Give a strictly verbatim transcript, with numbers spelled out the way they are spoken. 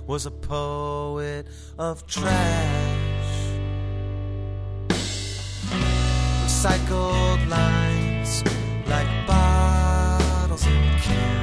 was a poet of trash. Recycled lines like bottles and cans.